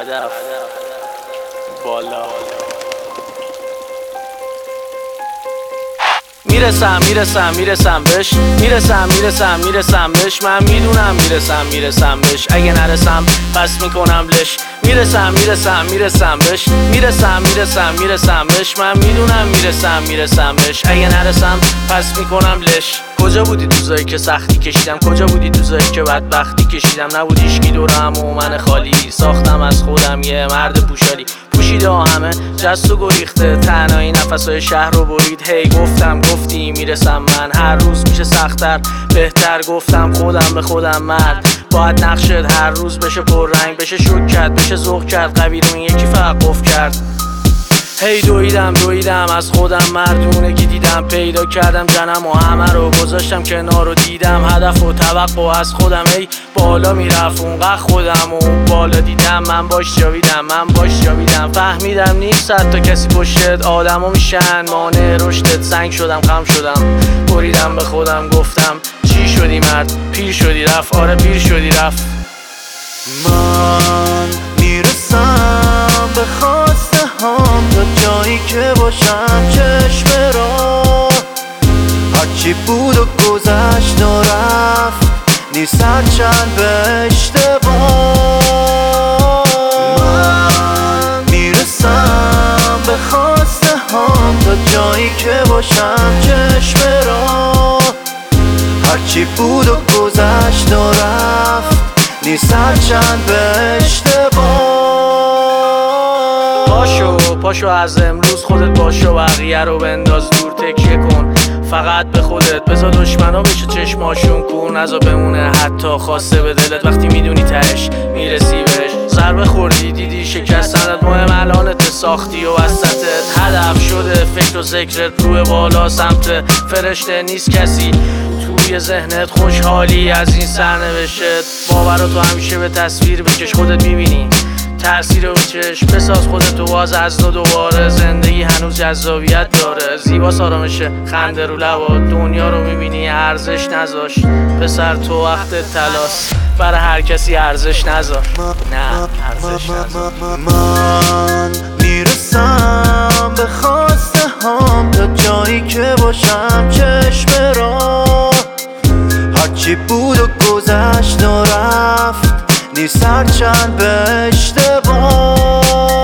هدف بالا. میرسم بهش، میرسم بهش، من میدونم میرسم بهش، اگه نرسم پس میکنم لش. میرسم بهش، میرسم بهش، من میدونم میرسم بهش، اگه نرسم پس میکنم لش. کجا بودی دوزایی که سختی کشیدم، کجا بودی دوزایی که بدبختی کشیدم، نبود هیچکی دورم و من خالی ساختم از خودم یه مرد پوشالی. پوشیده همه جست و گریخته، تنهایی نفسای شهر رو برید. هی گفتی میرسم من، هر روز میشه سخت‌تر بهتر، گفتم خودم به خودم مرد باید نقشت هر روز بشه پررنگ، بشه شوک کرد، بشه ذوق کرد، قوی رو این یکی فقط قفل کرد. هی دویدم از خودم، مردونگی دیدم، پیدا کردم جنم و همه رو گذاشتم کنار و دیدم هدف و توقع از خودم. هی بالا میرفت اونقدر خودم و اون بالا دیدم، من باش جاویدم، فهمیدم نیست حتی کسی پشتت، آدما میشن مانع رشدت. سنگ شدم، خم شدم، بریدم به خودم، گفتم چی شدی مرد، پیر شدی رفت، آره پیر شدی رفت. من میرسم به خواسته هم، تا جایی که باشم چشم را، هرچی بود و گذشت و رفت، نیست هرچند به اشتباه. من میرسم به خواسته هم، تا جایی که باشم چشم را، هرچی بود و گذشت و رفت، نیست هرچند به اشتباه. پاشو از امروز خودت باشو، بقیه رو بنداز دور، تکیه کن فقط به خودت، بذار دشمنا بشه چشماشون کور، نذار بمونه حتی خواسته به دلت. وقتی میدونی تهش میرسی بهش، ضربه خوردی دیدی شکستنت، مهم الانت ساختی و وسطت، هدف شده فکر و ذکرت روی بالا سمت فرشته، نیست کسی توی ذهنت خوشحالی از این سرنوشت. باوراتو همیشه به تصویر بکش، خودت میبینی تأثیر رو بچش، بساز خودتو باز از نو دوباره، زندگی هنوز جذابیت داره، زیباست آرامشه خنده رو لبات، دنیا رو میبینی ارزش نذاشت، پسر تو وقت تلاس، برای هر کسی ارزش نذار، نه ارزش نذار. من میرسم به خواسته هم، تا جایی که باشم چشم را، هرچی بود و گذشت و رفت، نیست هرچند به اشتباه.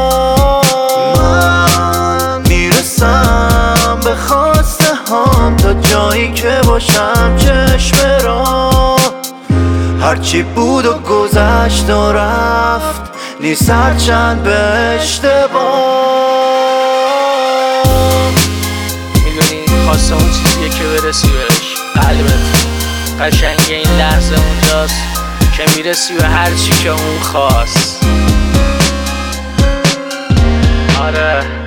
من میرسم به خواسته هم، تا جایی که باشم چشم را، هرچی بود و گذشت و رفت، نیست هرچند به اشتباه. میدونی خواسته اون چیزیه که برسی بهش، قلبت قشنگ این لحظه اونجاست که میرسی به هر چی که اون خواست. آره